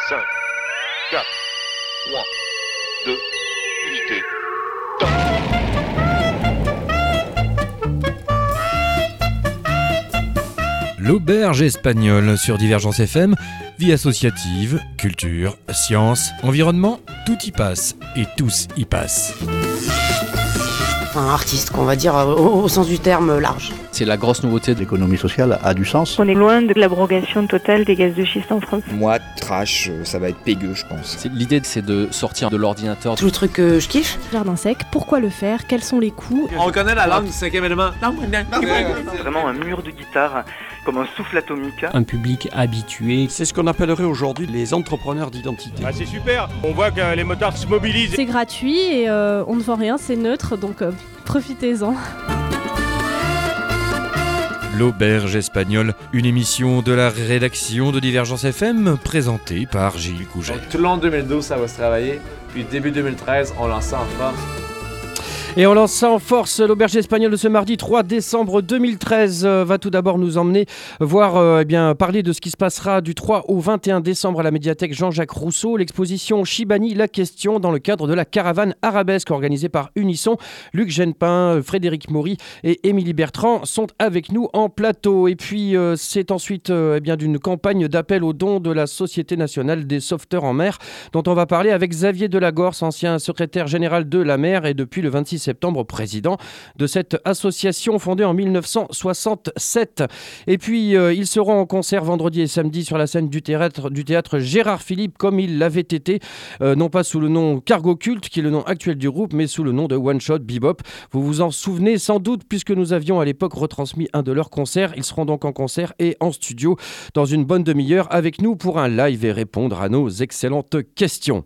5, 4, 3, 2, unité, top. L'auberge espagnole sur Divergence FM, vie associative, culture, science, environnement, tout y passe et tous y passent. Un artiste, qu'on va dire au sens du terme large. C'est la grosse nouveauté de l'économie sociale a du sens. On est loin de l'abrogation totale des gaz de schiste en France. Moi, trash, ça va être pégueux, je pense. L'idée, c'est de sortir de l'ordinateur. Tout le truc que je kiffe. Jardin sec, pourquoi le faire? Quels sont les coûts? On reconnaît la langue du 5e élément. C'est vraiment un mur de guitare, comme un souffle atomique. Un public habitué. C'est ce qu'on appellerait aujourd'hui les entrepreneurs d'identité. Ah, c'est super, on voit que les motards se mobilisent. C'est gratuit et on ne vend rien, c'est neutre, donc profitez-en. L'auberge espagnole, une émission de la rédaction de Divergence FM, présentée par Gilles Couget. Donc, tout le long de 2012, ça va se travailler, puis début 2013, on lance ça en force. Et on lance ça en force. L'auberge espagnole de ce mardi 3 décembre 2013 va tout d'abord nous emmener voir, parler de ce qui se passera du 3 au 21 décembre à la médiathèque Jean-Jacques Rousseau. L'exposition Chibani, la question dans le cadre de la caravane arabesque organisée par Unisson. Luc Genepin, Frédéric Maury et Émilie Bertrand sont avec nous en plateau. Et puis c'est ensuite d'une campagne d'appel aux dons de la Société nationale des sauveteurs en mer dont on va parler avec Xavier Delagorce, ancien secrétaire général de la mer et depuis le 26 septembre, président de cette association fondée en 1967. Et puis, ils seront en concert vendredi et samedi sur la scène du théâtre Gérard Philippe, comme il l'avait été, non pas sous le nom Cargo Cult, qui est le nom actuel du groupe, mais sous le nom de One Shot Bebop. Vous vous en souvenez sans doute, puisque nous avions à l'époque retransmis un de leurs concerts. Ils seront donc en concert et en studio dans une bonne demi-heure avec nous pour un live et répondre à nos excellentes questions.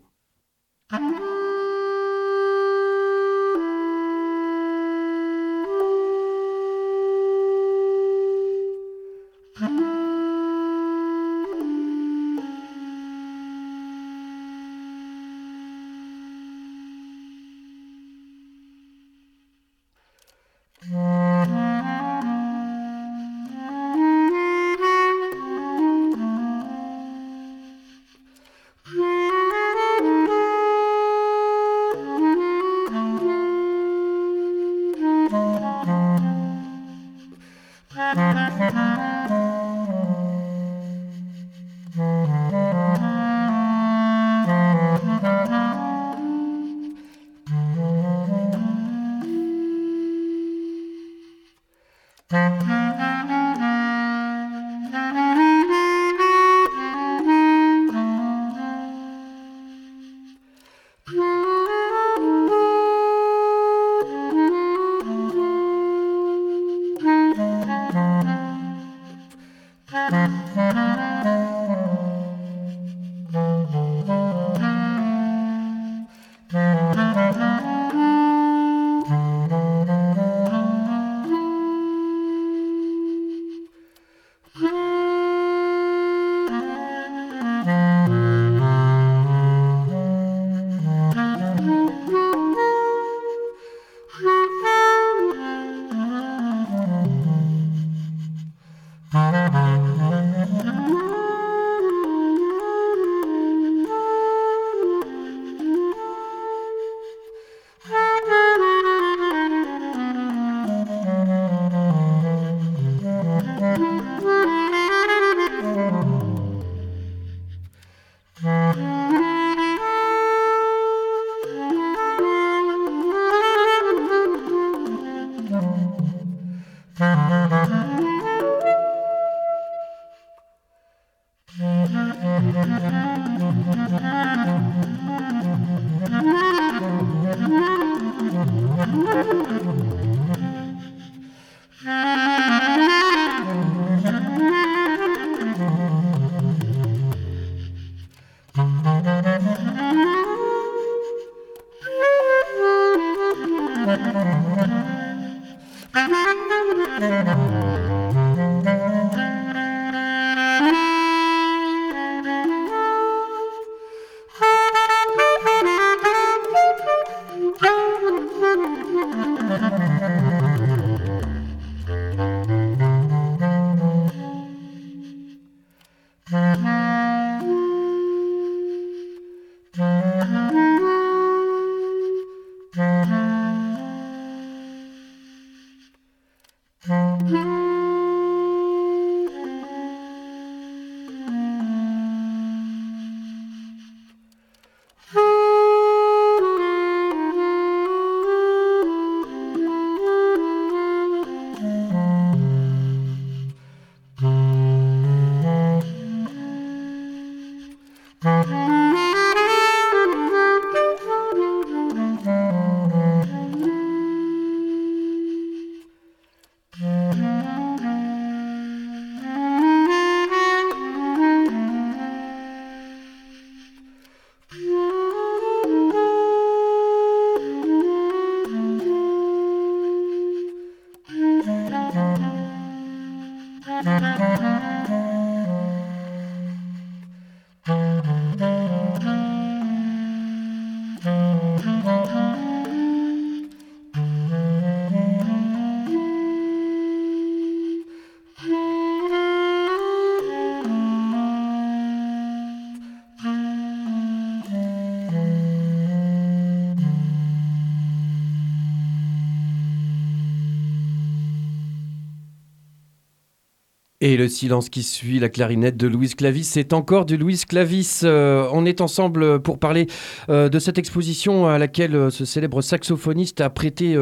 Et le silence qui suit, la clarinette de Louise Clavis, c'est encore du Louise Clavis. On est ensemble pour parler de cette exposition à laquelle ce célèbre saxophoniste a prêté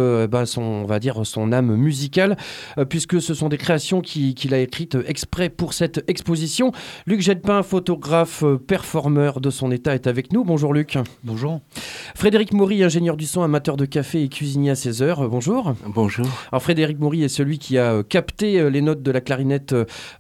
son âme musicale, puisque ce sont des créations qu'il a écrites exprès pour cette exposition. Luc Jetpin, photographe, performeur de son état, est avec nous. Bonjour Luc. Bonjour. Frédéric Maury, ingénieur du son, amateur de café et cuisinier à 16h. Bonjour. Bonjour. Alors Frédéric Maury est celui qui a capté les notes de la clarinette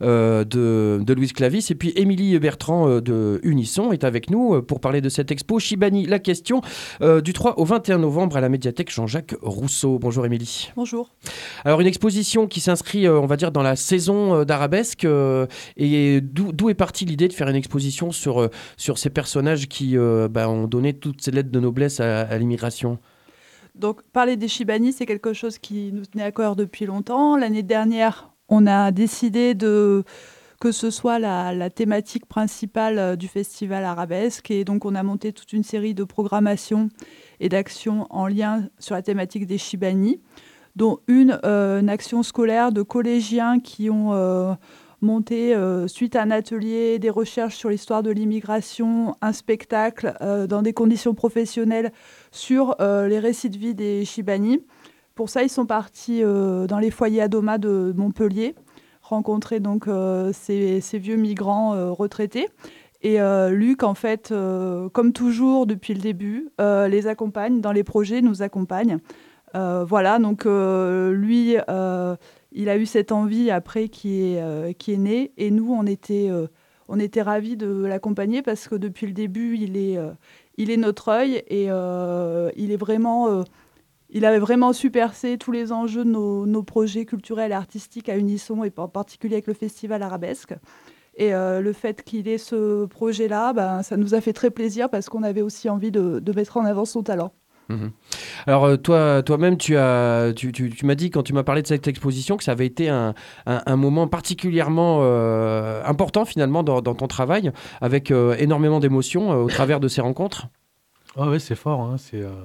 de Louise Clavis. Et puis Émilie Bertrand de Unisson est avec nous pour parler de cette expo Chibani, la question, du 3 au 21 novembre à la médiathèque Jean-Jacques Rousseau. Bonjour Émilie. Bonjour. Alors une exposition qui s'inscrit, on va dire, dans la saison d'Arabesque. Et d'où est partie l'idée de faire une exposition sur ces personnages qui ont donné toutes ces lettres de noblesse à l'immigration? Donc parler des Chibani, c'est quelque chose qui nous tenait à cœur depuis longtemps. L'année dernière, on a décidé que ce soit la thématique principale du festival Arabesque. Et donc, on a monté toute une série de programmations et d'actions en lien sur la thématique des Chibani, dont une action scolaire de collégiens qui ont monté, suite à un atelier, des recherches sur l'histoire de l'immigration, un spectacle dans des conditions professionnelles sur les récits de vie des Chibani. Pour ça, ils sont partis dans les foyers Adoma de Montpellier, rencontrer donc ces vieux migrants retraités. Et Luc, en fait, comme toujours depuis le début, les accompagne dans les projets, nous accompagne. Voilà, donc lui, il a eu cette envie après qui est née. Et nous, on était ravis de l'accompagner parce que depuis le début, il est notre œil et il est vraiment... Il avait vraiment su percer tous les enjeux de nos projets culturels et artistiques à Unisson, et en particulier avec le Festival Arabesque. Et le fait qu'il ait ce projet-là, ça nous a fait très plaisir parce qu'on avait aussi envie de mettre en avant son talent. Mmh. Alors toi-même, tu m'as dit quand tu m'as parlé de cette exposition que ça avait été un moment particulièrement important finalement dans ton travail, avec énormément d'émotions au travers de ces rencontres. Ah ouais, c'est fort, hein,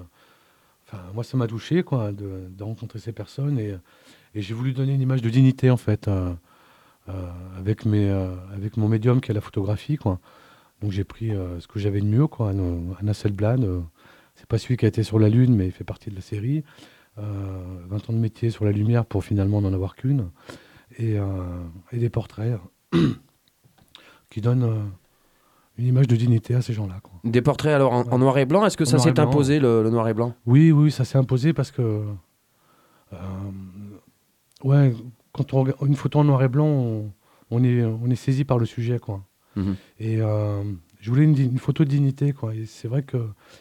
moi, ça m'a touché de rencontrer ces personnes et j'ai voulu donner une image de dignité en fait avec mon médium qui est la photographie, quoi. Donc j'ai pris ce que j'avais de mieux, quoi. Un Hasselblad, c'est pas celui qui a été sur la Lune, mais il fait partie de la série. 20 ans de métier sur la lumière pour finalement n'en avoir qu'une et des portraits qui donnent une image de dignité à ces gens-là, quoi. Des portraits alors en noir et blanc, est-ce que ça s'est imposé le noir et blanc ? Oui, ça s'est imposé parce que quand on regarde une photo en noir et blanc, on est saisi par le sujet, quoi. Mmh. Et je voulais une photo de dignité, quoi. Et c'est vrai que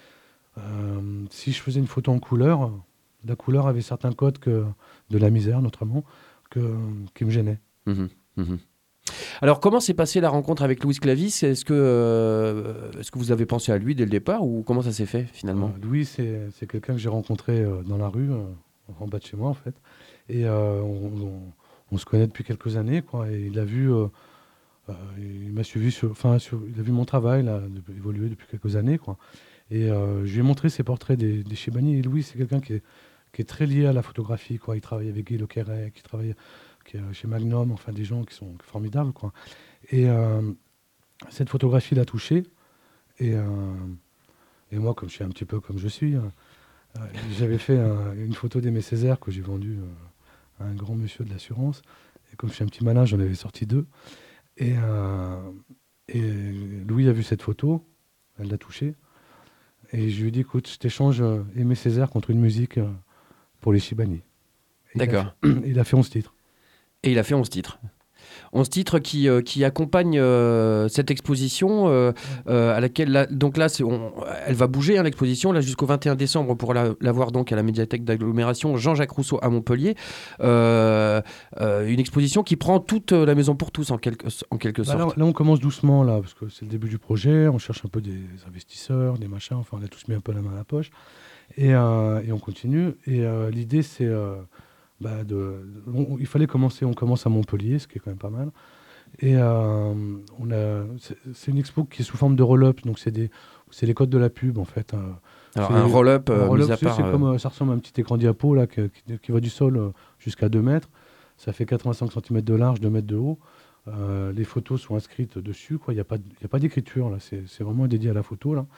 si je faisais une photo en couleur, la couleur avait certains codes de la misère notamment qui me gênaient. Mmh. Mmh. Alors, comment s'est passée la rencontre avec Louise Clavis ? Est-ce que vous avez pensé à lui dès le départ ou comment ça s'est fait finalement ? Louis, c'est quelqu'un que j'ai rencontré dans la rue, en bas de chez moi en fait. Et on se connaît depuis quelques années, quoi. Et il a vu, il m'a suivi il a vu mon travail là, évoluer depuis quelques années, quoi. Et je lui ai montré ses portraits des Chibani. Et Louis, c'est quelqu'un qui est très lié à la photographie, quoi. Il travaille avec Guy Le Quérec, il travaille chez Magnum, enfin des gens qui sont formidables, quoi. Et cette photographie l'a touché. Et moi, comme je suis un petit peu comme je suis, j'avais fait une photo d'Aimé Césaire que j'ai vendue à un grand monsieur de l'assurance. Et comme je suis un petit malin, j'en avais sorti 2. Et Et Louis a vu cette photo, elle l'a touché. Et je lui ai dit, écoute, je t'échange Aimé Césaire contre une musique pour les Chibani. D'accord. Il a fait 11 titres. Et il a fait 11 titres. 11 titres qui accompagnent cette exposition à laquelle, donc là, elle va bouger, hein, l'exposition, là, jusqu'au 21 décembre pour la voir donc à la médiathèque d'agglomération Jean-Jacques Rousseau à Montpellier. Une exposition qui prend toute la maison pour tous en quelque sorte. Là, on commence doucement, là, parce que c'est le début du projet, on cherche un peu des investisseurs, des machins, enfin, on a tous mis un peu la main à la poche. Et on continue. Et l'idée, c'est... il fallait commencer, on commence à Montpellier, ce qui est quand même pas mal. Et c'est une expo qui est sous forme de roll-up, donc c'est les codes de la pub en fait. Alors un roll-up, mis à part, ça ressemble à un petit écran diapo là, qui va du sol jusqu'à 2 mètres. Ça fait 85 cm de large, 2 mètres de haut. Les photos sont inscrites dessus, quoi. Il n'y a pas d'écriture là, c'est vraiment dédié à la photo là.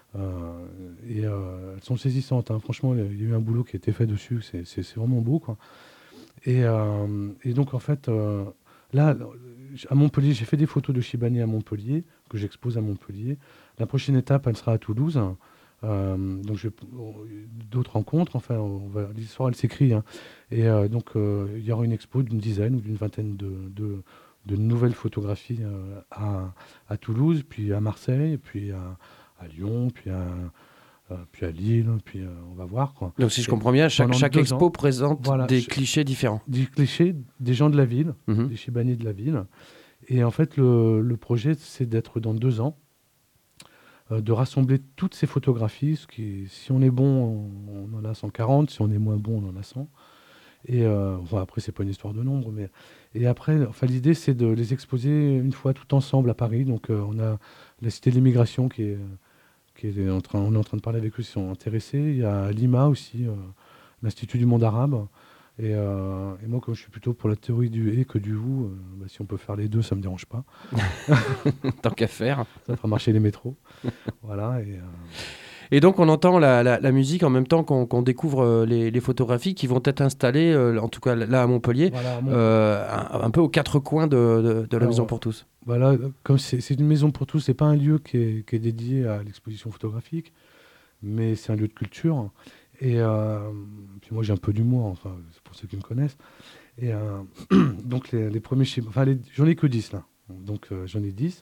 Elles sont saisissantes, hein. Franchement, il y a eu un boulot qui a été fait dessus, c'est vraiment beau, quoi. Et donc en fait, là, à Montpellier, j'ai fait des photos de Chibani à Montpellier, que j'expose à Montpellier. La prochaine étape, elle sera à Toulouse. Donc d'autres rencontres, enfin, l'histoire, elle s'écrit, hein. Et donc il y aura une expo d'une dizaine ou d'une vingtaine de nouvelles photographies à Toulouse, puis à Marseille, puis à Lyon, puis à Lille, puis on va voir, quoi. Donc si je comprends bien, chaque expo présente des clichés différents. Des clichés des gens de la ville, des Chibani de la ville. Et en fait, le projet, c'est d'être dans 2 ans, de rassembler toutes ces photographies. Si on est bon, on en a 140, si on est moins bon, on en a 100. Et après, c'est pas une histoire de nombre, mais... Et après, enfin, l'idée, c'est de les exposer une fois tout ensemble à Paris. Donc, on a la Cité de l'Immigration on est en train de parler avec eux, ils sont intéressés. Il y a Lima aussi, l'Institut du monde arabe. Et moi, comme je suis plutôt pour la théorie du « et » que du « ou », si on peut faire les deux, ça me dérange pas. Tant qu'à faire. Ça fera marcher les métros. Voilà. Et donc on entend la musique en même temps qu'on découvre les photographies qui vont être installées, en tout cas là à Montpellier, un peu aux 4 coins de la Maison pour tous. Voilà, comme c'est une maison pour tous, c'est pas un lieu qui est dédié à l'exposition photographique, mais c'est un lieu de culture. Et puis moi j'ai un peu d'humour, enfin c'est pour ceux qui me connaissent. Et donc les premiers chiffres, enfin j'en ai que 10 là, donc j'en ai 10.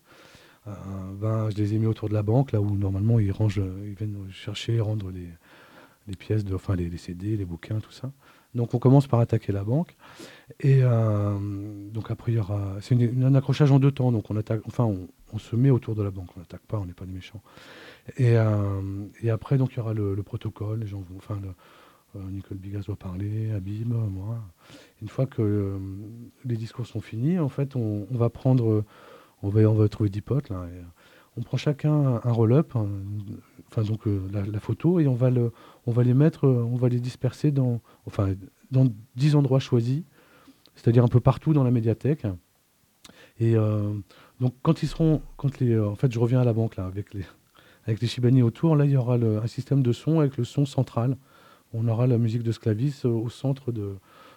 Je les ai mis autour de la banque, là où normalement ils viennent chercher, rendre les pièces, les CD, les bouquins, tout ça. Donc on commence par attaquer la banque. Et donc après, c'est un accrochage en 2 temps. Donc on se met autour de la banque, on n'attaque pas, on n'est pas des méchants. Et après, donc il y aura le protocole, les gens Nicole Bigas doit parler, Habib, moi. Une fois que les discours sont finis, en fait, on va prendre... On va trouver 10 potes, là. Et on prend chacun un roll-up, la photo, et on va les mettre, on va les disperser dans 10 endroits choisis, c'est-à-dire un peu partout dans la médiathèque. Et donc en fait, je reviens à la banque là avec les Chibani autour. Là, il y aura un système de son avec le son central. On aura la musique de Sclavis au centre de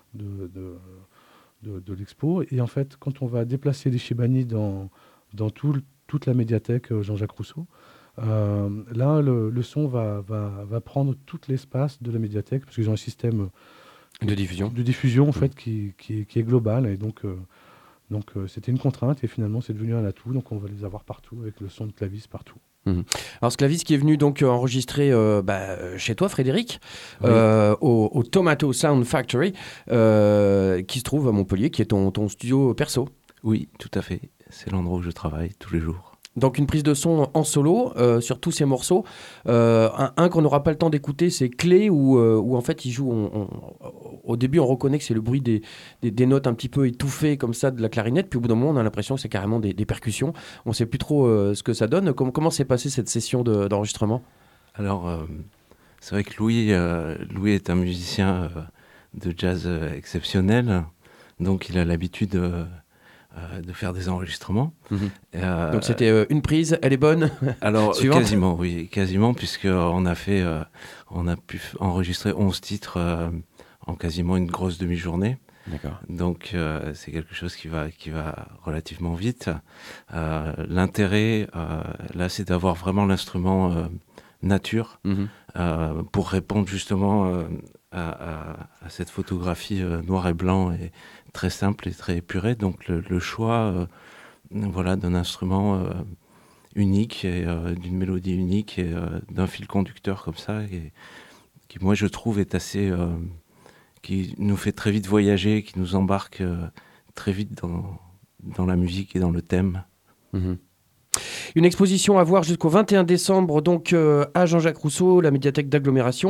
l'expo. Et en fait, quand on va déplacer les Chibani dans toute la médiathèque Jean-Jacques Rousseau, là, le son va prendre tout l'espace de la médiathèque, parce qu'ils ont un système de diffusion en fait, qui est global. Et donc c'était une contrainte, et finalement, c'est devenu un atout. Donc, on va les avoir partout, avec le son de Sclavis partout. Alors Sclavis qui est venu donc enregistrer chez toi, Frédéric, oui. Au Tomato Sound Factory, qui se trouve à Montpellier, qui est ton studio perso. Oui, tout à fait. C'est l'endroit où je travaille tous les jours. Donc une prise de son en solo sur tous ces morceaux. Un qu'on n'aura pas le temps d'écouter, c'est Clé, où en fait il joue. Au début, on reconnaît que c'est le bruit des notes un petit peu étouffées comme ça de la clarinette. Puis au bout d'un moment, on a l'impression que c'est carrément des percussions. On ne sait plus trop ce que ça donne. Comment s'est passée cette session d'enregistrement ? Alors, c'est vrai que Louis est un musicien de jazz exceptionnel. Donc il a l'habitude de faire des enregistrements. Donc c'était une prise, elle est bonne. Alors quasiment, puisqu'on a pu enregistrer 11 titres en quasiment une grosse demi-journée. D'accord. Donc c'est quelque chose qui va relativement vite. L'intérêt, là, c'est d'avoir vraiment l'instrument nature pour répondre justement à cette photographie noir et blanc et très simple et très épurée. Donc le choix d'un instrument unique et d'une mélodie unique et d'un fil conducteur comme ça, et qui, moi, je trouve, est assez... qui nous fait très vite voyager, qui nous embarque très vite dans la musique et dans le thème. Une exposition à voir jusqu'au 21 décembre, donc à Jean-Jacques Rousseau, la médiathèque d'agglomération.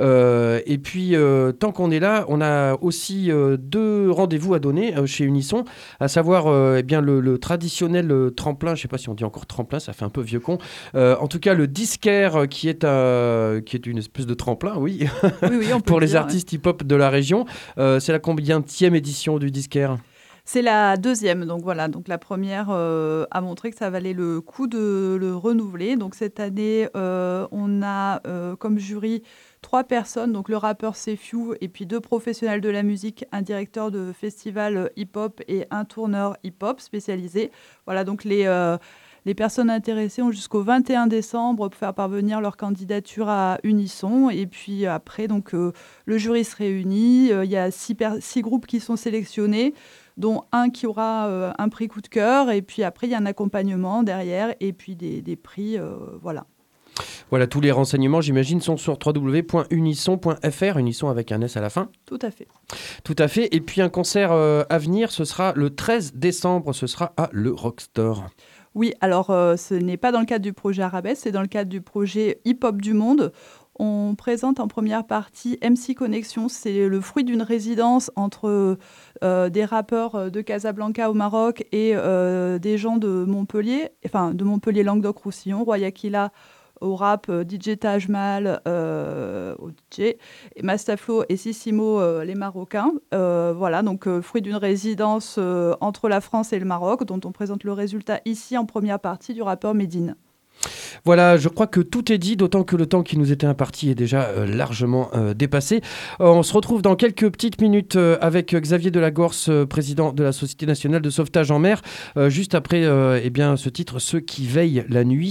Et puis, tant qu'on est là, on a aussi 2 rendez-vous à donner chez Unisson, à savoir le traditionnel tremplin. Je ne sais pas si on dit encore tremplin, ça fait un peu vieux con. En tout cas, le disquaire qui est une espèce de tremplin, oui, on peut pour le les dire, artistes hip-hop de la région. C'est la combienième édition du disquaire ? C'est la 2e, donc voilà. Donc la première a montré que ça valait le coup de le renouveler. Donc cette année, on a comme jury 3 personnes, donc le rappeur Sefiu et puis 2 professionnels de la musique, un directeur de festival hip-hop et un tourneur hip-hop spécialisé. Voilà, donc les personnes intéressées ont jusqu'au 21 décembre pour faire parvenir leur candidature à Unisson. Et puis après, donc, le jury se réunit. Il y a 6 groupes qui sont sélectionnés, dont un qui aura un prix coup de cœur. Et puis après, il y a un accompagnement derrière et puis des prix. Voilà. Voilà, tous les renseignements, j'imagine, sont sur www.unisson.fr, Unisson avec un S à la fin. Tout à fait. Tout à fait. Et puis un concert à venir, ce sera le 13 décembre, ce sera à Le Rockstore. Oui, alors ce n'est pas dans le cadre du projet Arabesque, c'est dans le cadre du projet Hip Hop du Monde. On présente en première partie MC Connexion. C'est le fruit d'une résidence entre des rappeurs de Casablanca au Maroc et des gens de Montpellier, enfin de Montpellier-Languedoc-Roussillon, Roy Aquila au rap, DJ Tajmal au DJ, et Mastaflo et Sissimo les Marocains. Voilà, donc fruit d'une résidence entre la France et le Maroc, dont on présente le résultat ici en première partie du rappeur Medine. Voilà, je crois que tout est dit, d'autant que le temps qui nous était imparti est déjà largement dépassé. On se retrouve dans quelques petites minutes avec Xavier Delagorce, président de la Société nationale de sauvetage en mer, juste après ce titre « Ceux qui veillent la nuit »,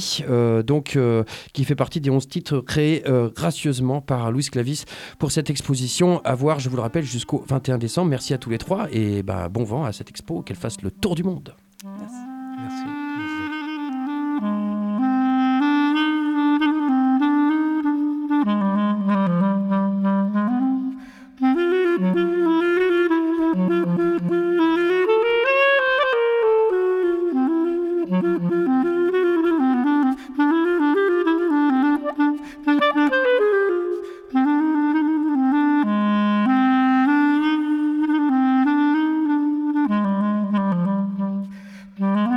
qui fait partie des 11 titres créés gracieusement par Louis Clavis pour cette exposition à voir, je vous le rappelle, jusqu'au 21 décembre. Merci à tous les 3 et bon vent à cette expo, qu'elle fasse le tour du monde. Merci. Merci. Mm-hmm.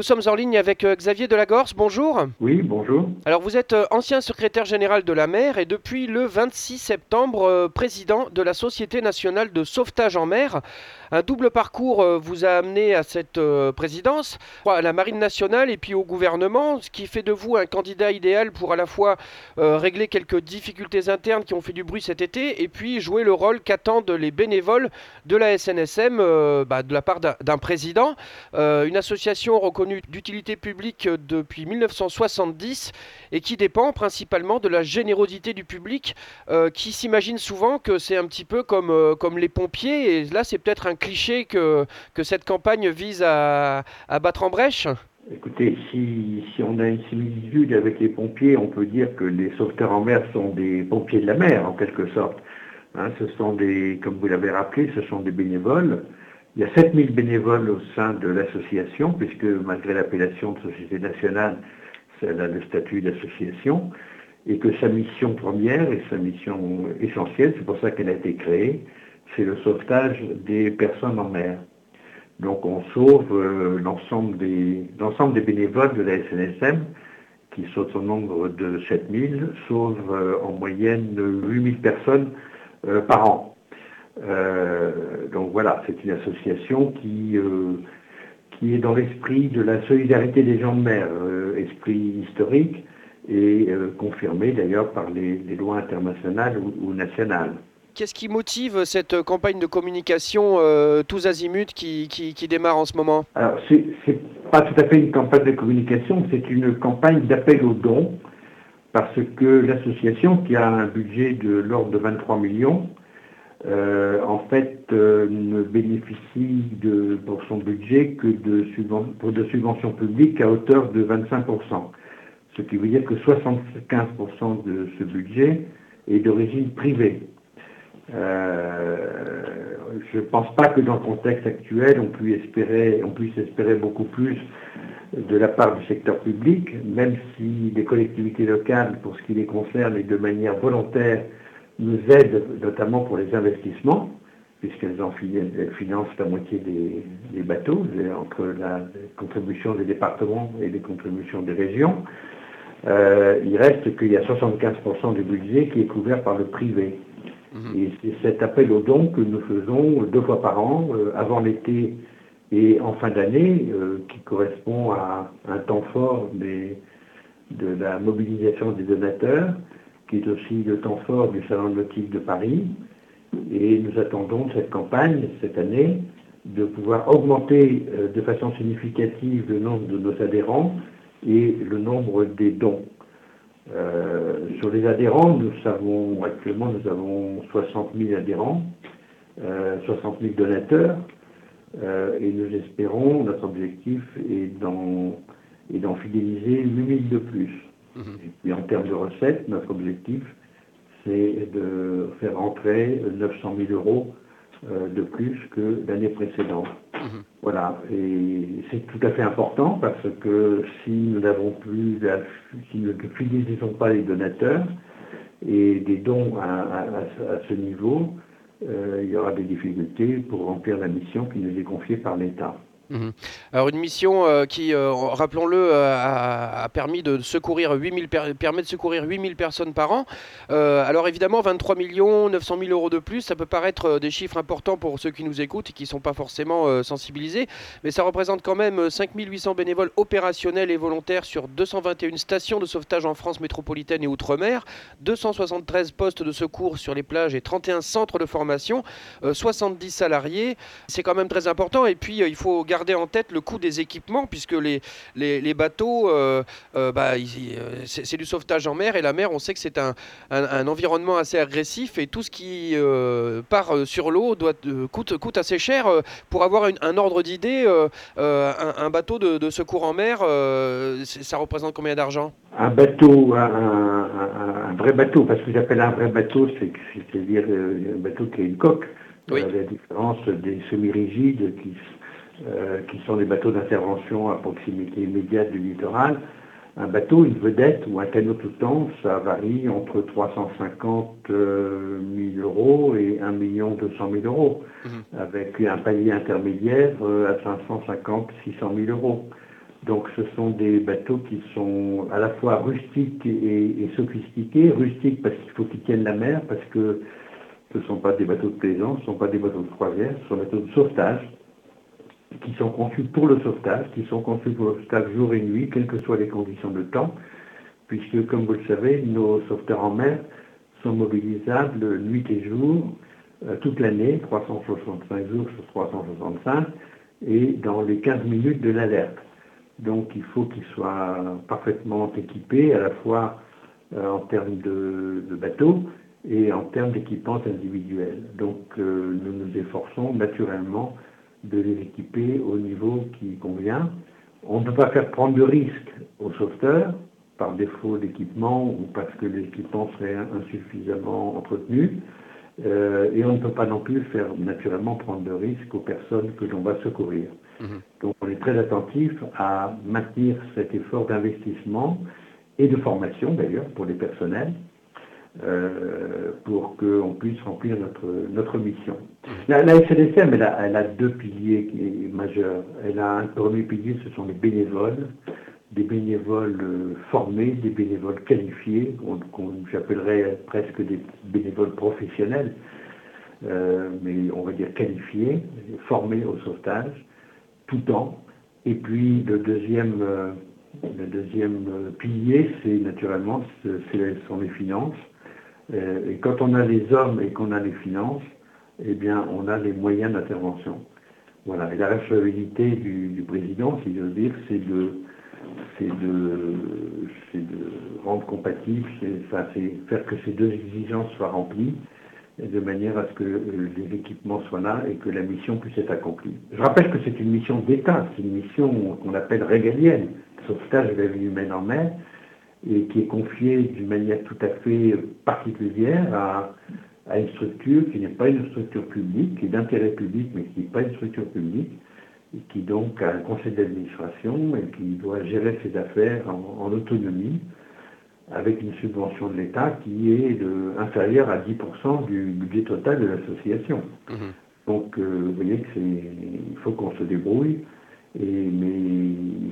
sommes en ligne avec Xavier Delagorce, bonjour. Oui, bonjour. Alors vous êtes ancien secrétaire général de la mer et depuis le 26 septembre, président de la Société nationale de sauvetage en mer. Un double parcours vous a amené à cette présidence, à la Marine nationale et puis au gouvernement, ce qui fait de vous un candidat idéal pour à la fois régler quelques difficultés internes qui ont fait du bruit cet été et puis jouer le rôle qu'attendent les bénévoles de la SNSM de la part d'un président. Une association reconnue d'utilité publique depuis 1970 et qui dépend principalement de la générosité du public qui s'imagine souvent que c'est un petit peu comme les pompiers et là c'est peut-être un cliché que cette campagne vise à battre en brèche. Écoutez, si on a une similitude avec les pompiers, on peut dire que les sauveteurs en mer sont des pompiers de la mer en quelque sorte. Ce sont des, comme vous l'avez rappelé, ce sont des bénévoles. Il y a 7000 bénévoles au sein de l'association, puisque malgré l'appellation de Société nationale, elle a le statut d'association, et que sa mission première et sa mission essentielle, c'est pour ça qu'elle a été créée, c'est le sauvetage des personnes en mer. Donc on sauve l'ensemble des bénévoles de la SNSM, qui sont au nombre de 7000, sauvent en moyenne 8000 personnes par an. Donc voilà, c'est une association qui est dans l'esprit de la solidarité des gens de mer, esprit historique et confirmé d'ailleurs par les lois internationales ou nationales. Qu'est-ce qui motive cette campagne de communication tous azimuts qui démarre en ce moment? Alors, c'est pas tout à fait une campagne de communication, c'est une campagne d'appel aux dons, parce que l'association, qui a un budget de l'ordre de 23 millions, en fait, ne bénéficie pour son budget que de subventions publiques à hauteur de 25%. Ce qui veut dire que 75% de ce budget est d'origine privée. Je ne pense pas que dans le contexte actuel, on puisse espérer beaucoup plus de la part du secteur public, même si les collectivités locales, pour ce qui les concerne et de manière volontaire, nous aident notamment pour les investissements, puisqu'elles financent la moitié des bateaux, entre la contribution des départements et les contributions des régions. Il reste qu'il y a 75% du budget qui est couvert par le privé. Et c'est cet appel aux dons que nous faisons 2 fois par an, avant l'été et en fin d'année, qui correspond à un temps fort de la mobilisation des donateurs, qui est aussi le temps fort du Salon nautique de Paris. Et nous attendons cette campagne, cette année, de pouvoir augmenter de façon significative le nombre de nos adhérents et le nombre des dons. Sur les adhérents, actuellement nous avons 60 000 adhérents, 60 000 donateurs, et nous espérons, notre objectif est d'en fidéliser 8 000 de plus. Et puis en termes de recettes, notre objectif c'est de faire rentrer 900 000 euros de plus que l'année précédente. Voilà, et c'est tout à fait important parce que si nous si nous ne fidélisons pas les donateurs et des dons à ce niveau, il y aura des difficultés pour remplir la mission qui nous est confiée par l'État. Alors une mission qui, rappelons-le, a permis de secourir 8000 personnes par an. Alors évidemment, 23 millions, 900 000 euros de plus, ça peut paraître des chiffres importants pour ceux qui nous écoutent et qui ne sont pas forcément sensibilisés, mais ça représente quand même 5800 bénévoles opérationnels et volontaires sur 221 stations de sauvetage en France métropolitaine et outre-mer, 273 postes de secours sur les plages et 31 centres de formation, 70 salariés. C'est quand même très important et puis il faut garder en tête le coût des équipements puisque les bateaux c'est du sauvetage en mer et la mer on sait que c'est un environnement assez agressif et tout ce qui part sur l'eau coûte assez cher. Pour avoir un ordre d'idée, un bateau de secours en mer, ça représente combien d'argent? Un bateau, un vrai bateau, parce que j'appelle un vrai bateau, c'est-à-dire un bateau qui a une coque, oui. À la différence des semi-rigides qui sont des bateaux d'intervention à proximité immédiate du littoral. Un bateau, une vedette ou un canot tout temps, ça varie entre 350 000 euros et 1 200 000 euros, avec un palier intermédiaire à 550 000 600 000 euros. Donc ce sont des bateaux qui sont à la fois rustiques et sophistiqués. Rustiques parce qu'il faut qu'ils tiennent la mer, parce que ce ne sont pas des bateaux de plaisance, ce ne sont pas des bateaux de croisière, ce sont des bateaux de sauvetage qui sont conçus pour le sauvetage, jour et nuit, quelles que soient les conditions de temps, puisque comme vous le savez, nos sauveteurs en mer sont mobilisables nuit et jour, toute l'année, 365 jours sur 365, et dans les 15 minutes de l'alerte. Donc il faut qu'ils soient parfaitement équipés, à la fois en termes de bateaux et en termes d'équipements individuels. Donc nous nous efforçons naturellement de les équiper au niveau qui convient. On ne peut pas faire prendre de risques aux sauveteurs par défaut d'équipement ou parce que l'équipement serait insuffisamment entretenu. Et on ne peut pas non plus faire naturellement prendre de risques aux personnes que l'on va secourir. Donc on est très attentif à maintenir cet effort d'investissement et de formation d'ailleurs pour les personnels pour qu'on puisse remplir notre mission. La SNSM, elle a deux piliers majeurs. Elle a un premier pilier, ce sont les bénévoles, des bénévoles formés, des bénévoles qualifiés, j'appellerais presque des bénévoles professionnels, mais on va dire qualifiés, formés au sauvetage, tout temps. Et puis le deuxième pilier, c'est naturellement, sont les finances. Et quand on a les hommes et qu'on a les finances, eh bien, on a les moyens d'intervention. Voilà. Et la responsabilité du président, si j'ose dire, c'est de rendre compatible, c'est faire que ces deux exigences soient remplies, de manière à ce que les équipements soient là et que la mission puisse être accomplie. Je rappelle que c'est une mission d'État, c'est une mission qu'on appelle régalienne, sauvetage de la vie humaine en mer, et qui est confiée d'une manière tout à fait particulière à une structure qui n'est pas une structure publique, qui est d'intérêt public, mais qui n'est pas une structure publique, et qui donc a un conseil d'administration et qui doit gérer ses affaires en autonomie, avec une subvention de l'État qui est inférieure à 10% du budget total de l'association. Donc vous voyez il faut qu'on se débrouille, mais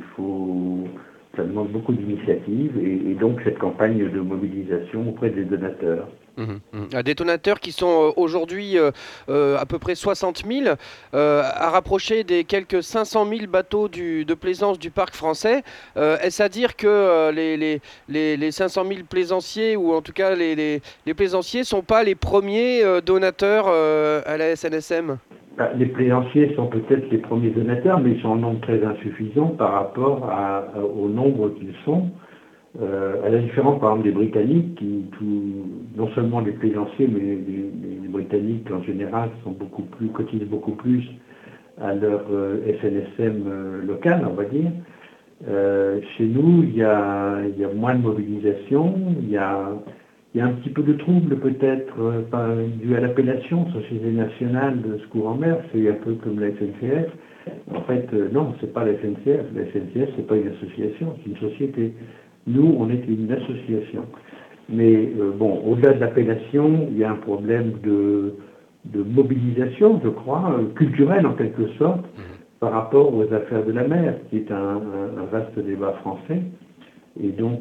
ça demande beaucoup d'initiatives et donc cette campagne de mobilisation auprès des donateurs. Des donateurs qui sont aujourd'hui à peu près 60 000, à rapprocher des quelques 500 000 bateaux de plaisance du parc français. Est-ce à dire que les 500 000 plaisanciers, ou en tout cas les plaisanciers, ne sont pas les premiers donateurs à la SNSM ? Les plaisanciers sont peut-être les premiers donateurs, mais ils sont en nombre très insuffisant par rapport au nombre qu'ils sont. À la différence, par exemple, des Britanniques, non seulement les plaisanciers, mais les Britanniques en général cotisent beaucoup plus à leur SNSM local, on va dire. Chez nous, il y a moins de mobilisation, il y a un petit peu de trouble peut-être dû à l'appellation Société nationale de secours en mer, c'est un peu comme la SNCF. En fait, non, c'est pas la SNCF. La SNCF, c'est pas une association, c'est une société. Nous, on est une association. Mais au-delà de l'appellation, il y a un problème de mobilisation, je crois, culturelle en quelque sorte, par rapport aux affaires de la mer, qui est un vaste débat français. Et donc,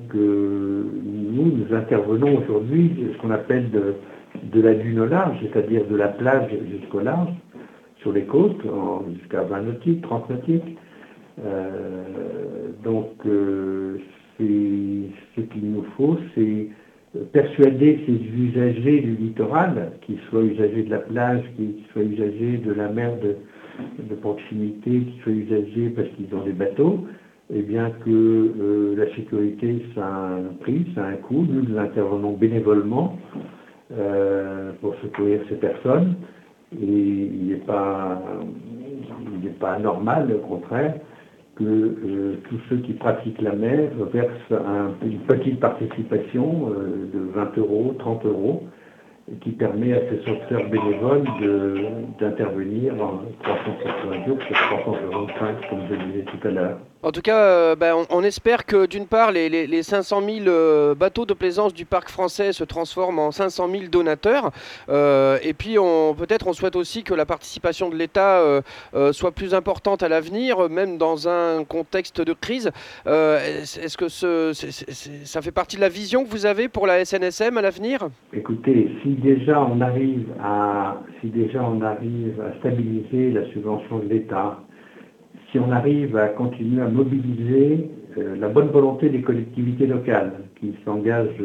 nous intervenons aujourd'hui ce qu'on appelle de la dune au large, c'est-à-dire de la plage jusqu'au large, sur les côtes, jusqu'à 20 nautiques, 30 nautiques. Ce qu'il nous faut, c'est persuader ces usagers du littoral, qu'ils soient usagers de la plage, qu'ils soient usagers de la mer de proximité, qu'ils soient usagers parce qu'ils ont des bateaux, eh bien que la sécurité, ça a un prix, ça a un coût. Nous intervenons bénévolement pour secourir ces personnes. Et il n'est pas anormal, au contraire, que tous ceux qui pratiquent la mer versent une petite participation de 20 €, 30 €, qui permet à ces sauveteurs bénévoles d'intervenir en 360 jours sur 365, comme je le disais tout à l'heure. En tout cas, on espère que d'une part, les 500 000 bateaux de plaisance du parc français se transforment en 500 000 donateurs. Et puis, peut-être on souhaite aussi que la participation de l'État soit plus importante à l'avenir, même dans un contexte de crise. Est-ce que ça fait partie de la vision que vous avez pour la SNSM à l'avenir ? Écoutez, si déjà on arrive à stabiliser la subvention de l'État, si on arrive à continuer à mobiliser la bonne volonté des collectivités locales qui s'engagent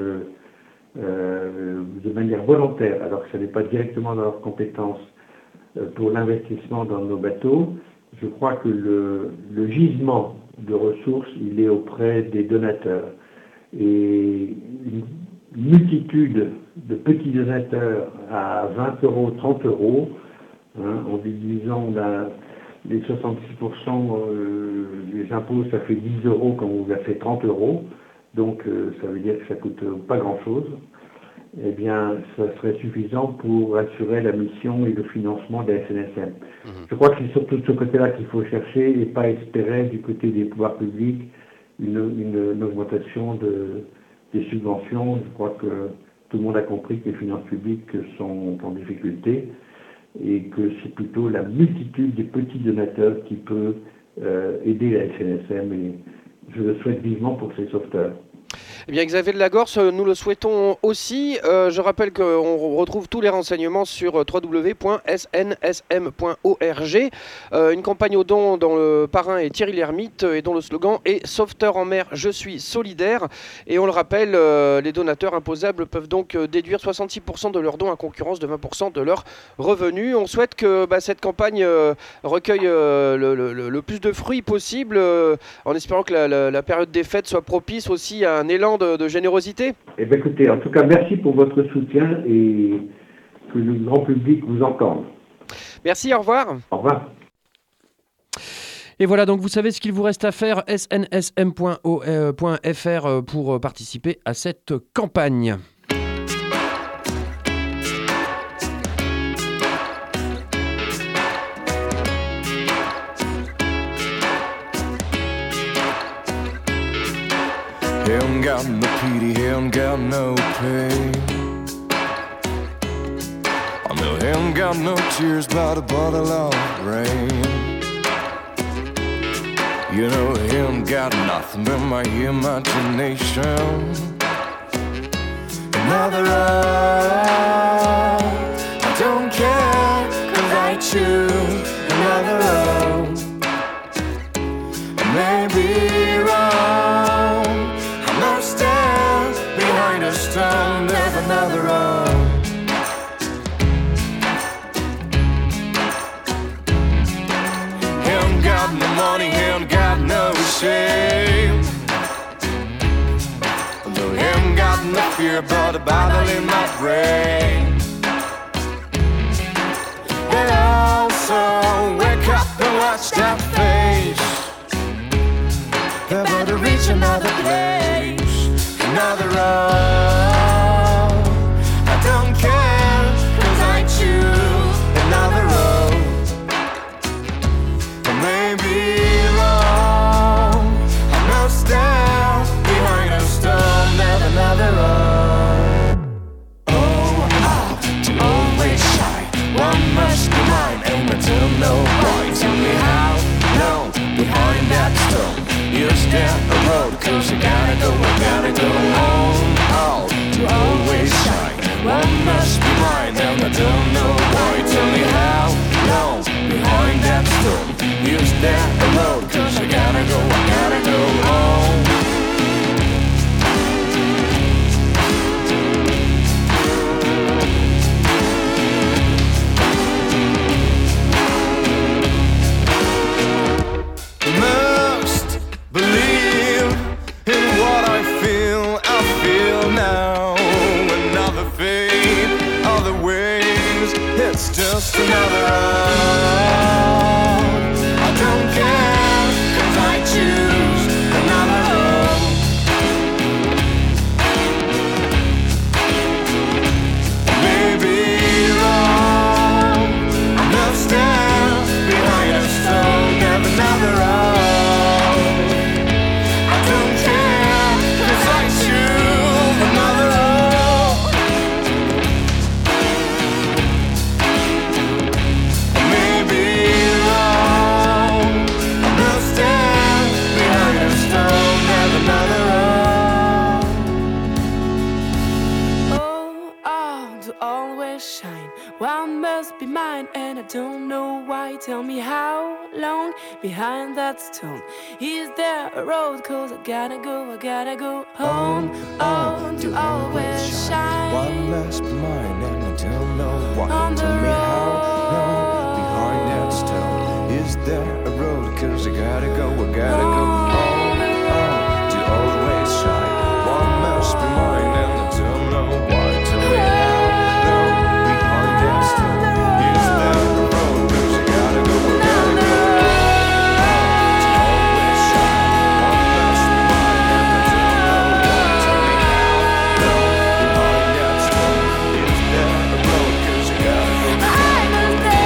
de manière volontaire, alors que ce n'est pas directement dans leurs compétences, pour l'investissement dans nos bateaux, je crois que le gisement de ressources, il est auprès des donateurs. Et une multitude de petits donateurs à 20 €, 30 €, en divisant les 66% des impôts, ça fait 10 € quand vous a fait 30 €, donc ça veut dire que ça coûte pas grand-chose. Eh bien, ça serait suffisant pour assurer la mission et le financement de la SNSM. Je crois que c'est surtout de ce côté-là qu'il faut chercher et pas espérer du côté des pouvoirs publics une augmentation des subventions. Je crois que tout le monde a compris que les finances publiques sont en difficulté et que c'est plutôt la multitude des petits donateurs qui peut aider la SNSM, et je le souhaite vivement pour ces sauveteurs. Eh bien, Xavier de Lagorce, nous le souhaitons aussi. Je rappelle qu'on retrouve tous les renseignements sur www.snsm.org. Une campagne au don dont le parrain est Thierry Lhermitte et dont le slogan est « Sauveteur en mer, je suis solidaire ». Et on le rappelle, les donateurs imposables peuvent donc déduire 66% de leurs dons à concurrence de 20% de leurs revenus. On souhaite que cette campagne recueille le plus de fruits possible, en espérant que la période des fêtes soit propice aussi à un élan de générosité. Eh bien, écoutez, en tout cas, merci pour votre soutien et que le grand public vous entende. Merci, au revoir. Au revoir. Et voilà, donc vous savez ce qu'il vous reste à faire, snsm.fr pour participer à cette campagne. Haven't got no pity, haven't got no pain. I know haven't got no tears, but a bottle of rain. You know haven't got nothing but my imagination. Another road, I don't care, 'cause I choose another road. I may be wrong, behind a stone, there's another road. Haven't got no money, haven't got no shame. Though haven't got no fear, but a battle in my brain. But also wake up and watch that face. They're about to reach another place. Another road, I don't care, 'cause I choose another road. I may be wrong, I must stand behind a stone. There's another road. Oh, to always shine, one must be mine. Ain't until nobody tell me how. No, behind that stone is there a road, 'cause I gotta go on. must be mine, and I don't know why. Tell me how long behind that stone. Is there a road? 'Cause I gotta go home, oh, to always shine. One must be mine, and I don't know why. On the Tell me road. how long behind that stone. Is there a road? 'Cause I gotta go home, oh, to always shine. One must be mine, and I don't know why. Tell me how long behind that stone. Is there a road? 'Cause I gotta go home, to always shine. One must be mine, and I don't know why. Tell me how long behind that stone. Is there a road? 'Cause I gotta go home, to always shine.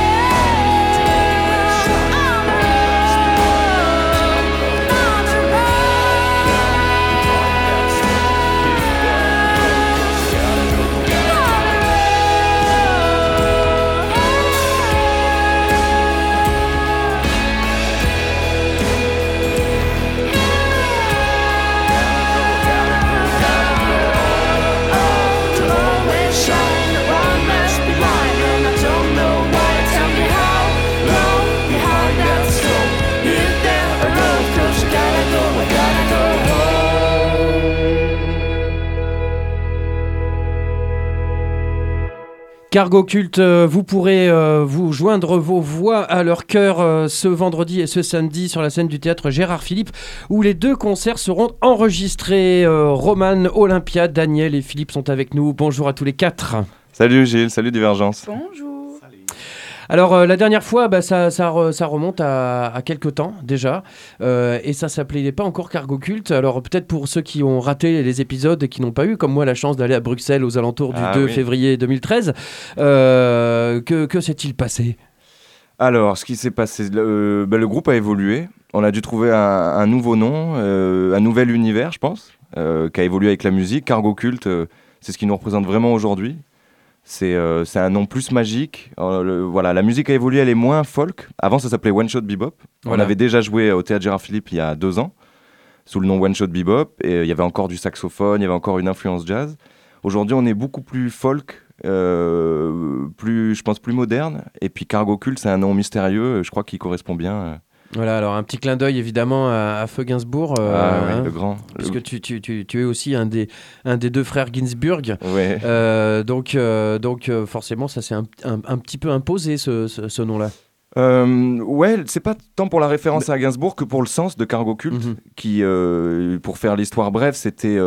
Cargo Cult, vous pourrez vous joindre vos voix à leur chœur ce vendredi et ce samedi sur la scène du théâtre Gérard Philippe, où les 2 concerts seront enregistrés. Roman, Olympia, Daniel et Philippe sont avec nous. Bonjour à tous les 4. Salut Gilles, salut Divergence. Bonjour. Alors la dernière fois, ça remonte à quelques temps déjà, et ça s'appelait pas encore Cargo Cult. Alors peut-être pour ceux qui ont raté les épisodes et qui n'ont pas eu, comme moi, la chance d'aller à Bruxelles aux alentours du 2 février 2013, que s'est-il passé ? Alors, ce qui s'est passé, le groupe a évolué. On a dû trouver un nouveau nom, un nouvel univers, je pense, qui a évolué avec la musique. Cargo Cult, c'est ce qui nous représente vraiment aujourd'hui. C'est un nom plus magique. Voilà, la musique a évolué, elle est moins folk. Avant, ça s'appelait One Shot Bebop. Voilà. On avait déjà joué au théâtre Gérard Philippe il y a 2 ans, sous le nom One Shot Bebop. Et il y avait encore du saxophone, il y avait encore une influence jazz. Aujourd'hui, on est beaucoup plus folk, je pense plus moderne. Et puis Cargo Cult, c'est un nom mystérieux, je crois qu'il correspond bien. Voilà, alors un petit clin d'œil évidemment à Feu Gainsbourg, oui, le grand. Puisque tu es aussi un des 2 frères Ginsburg. Ouais. Donc forcément, ça s'est un petit peu imposé ce nom-là. Ouais, c'est pas tant pour la référence à Gainsbourg que pour le sens de Cargo Cult, qui, pour faire l'histoire brève, c'était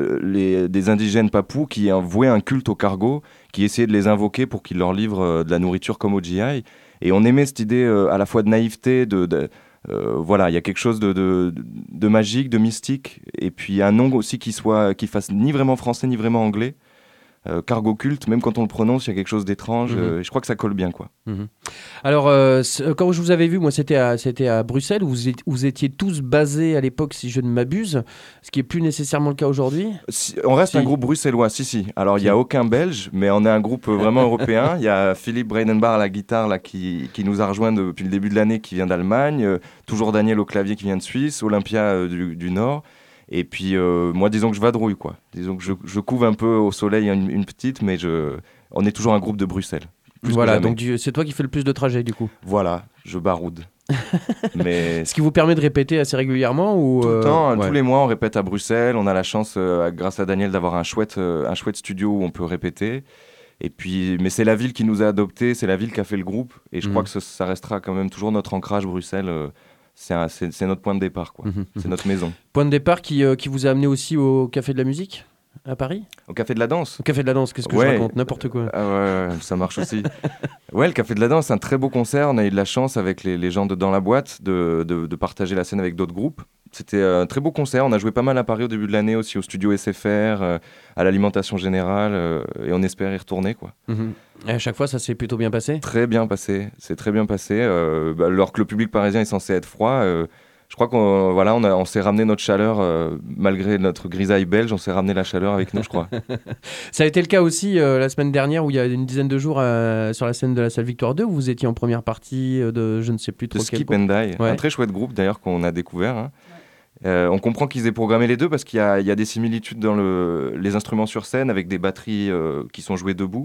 des indigènes papous qui vouaient un culte au cargo, qui essayaient de les invoquer pour qu'ils leur livrent de la nourriture comme au GI. Et on aimait cette idée à la fois de naïveté, voilà, il y a quelque chose de magique, de mystique, et puis un nom aussi qui fasse ni vraiment français ni vraiment anglais. Cargo Cult, même quand on le prononce, il y a quelque chose d'étrange. Et je crois que ça colle bien, quoi. Alors, quand je vous avais vu, moi, c'était à Bruxelles, où vous étiez tous basés à l'époque, si je ne m'abuse, ce qui est plus nécessairement le cas aujourd'hui. On reste un groupe bruxellois, si. Alors, il n'y a aucun Belge, mais on est un groupe vraiment européen. Il y a Philippe Breidenbach à la guitare, là, qui nous a rejoint depuis le début de l'année, qui vient d'Allemagne. Toujours Daniel au clavier, qui vient de Suisse. Olympia du Nord. Et puis, moi, disons que je vadrouille, quoi. Disons que je couve un peu au soleil une petite, mais on est toujours un groupe de Bruxelles. Voilà, donc c'est toi qui fais le plus de trajets, du coup. Voilà, je baroude. Mais ce qui vous permet de répéter assez régulièrement ou tout le temps, tous les mois, on répète à Bruxelles. On a la chance, grâce à Daniel, d'avoir un chouette studio où on peut répéter. Et puis, mais c'est la ville qui nous a adoptés, c'est la ville qui a fait le groupe. Et je crois que ça restera quand même toujours notre ancrage, Bruxelles. C'est notre point de départ, quoi. C'est notre maison. Point de départ qui vous a amené aussi au Café de la Musique à Paris ? Au Café de la Danse. Au Café de la Danse, qu'est-ce que je raconte ? N'importe quoi. Ah ouais, ça marche aussi. Ouais, le Café de la Danse, c'est un très beau concert. On a eu de la chance avec les gens dans la boîte de partager la scène avec d'autres groupes. C'était un très beau concert. On a joué pas mal à Paris au début de l'année aussi, au studio SFR, à l'Alimentation Générale, et on espère y retourner, quoi. Et à chaque fois, ça s'est plutôt bien passé ? Très bien passé. C'est très bien passé. Alors que le public parisien est censé être froid, je crois qu'on s'est ramené notre chaleur, malgré notre grisaille belge, on s'est ramené la chaleur avec nous, je crois. Ça a été le cas aussi la semaine dernière, où il y a une dizaine de jours, sur la scène de la salle Victoire 2, où vous étiez en première partie de je ne sais plus trop quel Skip and Die, un très chouette groupe d'ailleurs qu'on a découvert. Hein. On comprend qu'ils aient programmé les deux parce qu'il y a des similitudes dans les instruments sur scène avec des batteries qui sont jouées debout,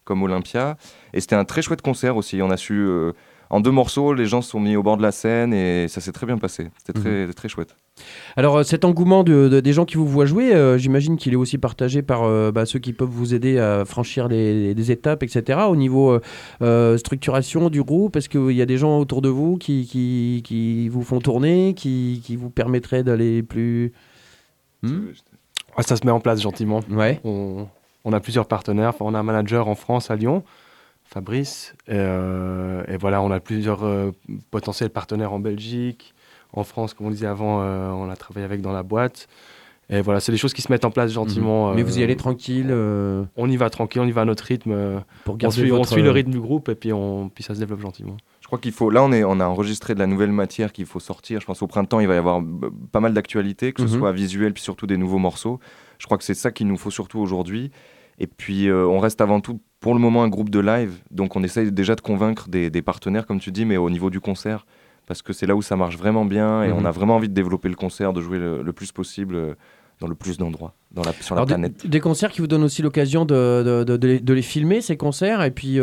comme Olympia. Et c'était un très chouette concert aussi. On a su, en 2 morceaux, les gens se sont mis au bord de la scène et ça s'est très bien passé. C'était très, très chouette. Alors cet engouement des gens qui vous voient jouer, j'imagine qu'il est aussi partagé par ceux qui peuvent vous aider à franchir des étapes, etc. Au niveau structuration du groupe, est-ce qu'il y a des gens autour de vous qui vous font tourner, qui vous permettraient d'aller plus... Ça se met en place gentiment. Ouais. On a plusieurs partenaires. Enfin, on a un manager en France, à Lyon, Fabrice. Et voilà, on a plusieurs potentiels partenaires en Belgique. En France, comme on disait avant, on a travaillé avec dans la boîte. Et voilà, c'est des choses qui se mettent en place gentiment. Mais vous y allez tranquille On y va tranquille, on y va à notre rythme. Pour on suit le rythme du groupe et puis ça se développe gentiment. Je crois qu'il faut... Là, on a enregistré de la nouvelle matière qu'il faut sortir. Je pense au printemps, il va y avoir pas mal d'actualités, que ce soit visuel, puis surtout des nouveaux morceaux. Je crois que c'est ça qu'il nous faut surtout aujourd'hui. Et puis, on reste avant tout, pour le moment, un groupe de live. Donc, on essaye déjà de convaincre des partenaires, comme tu dis, mais au niveau du concert. Parce que c'est là où ça marche vraiment bien. Et on a vraiment envie de développer le concert, de jouer le plus possible dans le plus d'endroits sur la planète. Des concerts qui vous donnent aussi l'occasion de les filmer, ces concerts, et puis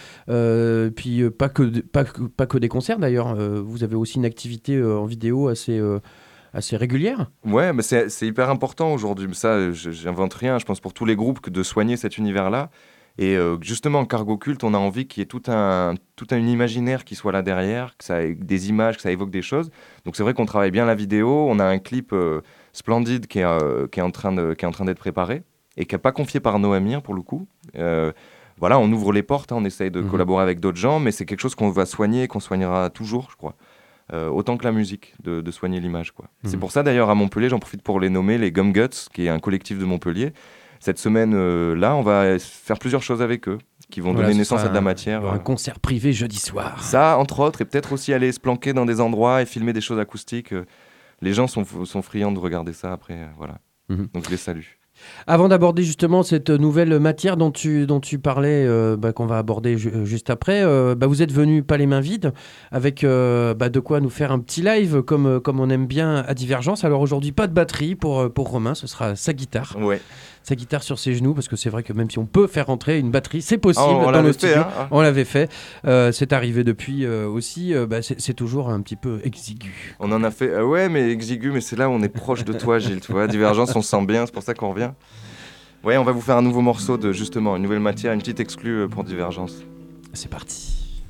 pas que des concerts d'ailleurs. Vous avez aussi une activité en vidéo assez régulière. Ouais, mais c'est hyper important aujourd'hui. Ça, j'invente rien. Je pense pour tous les groupes de soigner cet univers-là. Et justement, en Cargo Cult, on a envie qu'il y ait tout un imaginaire qui soit là derrière, que ça ait des images, que ça évoque des choses. Donc c'est vrai qu'on travaille bien la vidéo. On a un clip splendide qui est en train d'être préparé et qui n'est pas confié par Noamir pour le coup. Voilà, on ouvre les portes, on essaye de collaborer avec d'autres gens, mais c'est quelque chose qu'on va soigner et qu'on soignera toujours, je crois. Autant que la musique, de soigner l'image, quoi. C'est pour ça d'ailleurs à Montpellier, j'en profite pour les nommer, les Gum Guts, qui est un collectif de Montpellier. Cette semaine-là, on va faire plusieurs choses avec eux, qui vont donner naissance à de la matière. Un concert privé jeudi soir. Ça, entre autres, et peut-être aussi aller se planquer dans des endroits et filmer des choses acoustiques. Les gens sont friands de regarder ça après, voilà. Donc je les salue. Avant d'aborder justement cette nouvelle matière dont tu parlais, qu'on va aborder juste après, vous êtes venu pas les mains vides, avec de quoi nous faire un petit live comme on aime bien à Divergence. Alors aujourd'hui, pas de batterie pour Romain, ce sera sa guitare. Ouais. Sa guitare sur ses genoux, parce que c'est vrai que même si on peut faire rentrer une batterie, c'est possible on dans le studio. Fait, on l'avait fait. C'est arrivé depuis aussi. C'est toujours un petit peu exigu. On en a fait, ouais, mais exigu, mais c'est là où on est proche de toi, Gilles. Tu vois, Divergence, on se sent bien, c'est pour ça qu'on revient. Ouais, on va vous faire un nouveau morceau de justement une nouvelle matière, une petite exclue pour Divergence. C'est parti.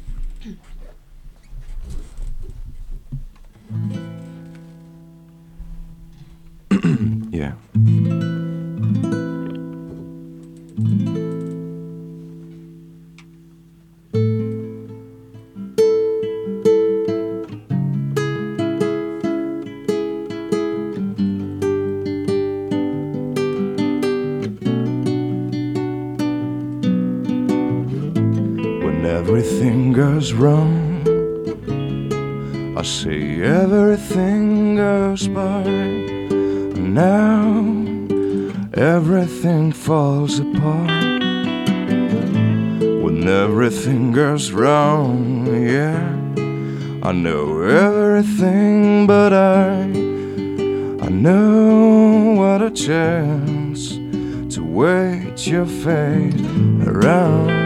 Yeah. When everything goes wrong, I see everything goes by. Now everything falls apart. When everything goes wrong, yeah, I know everything, but I know what a chance to wait your fate around.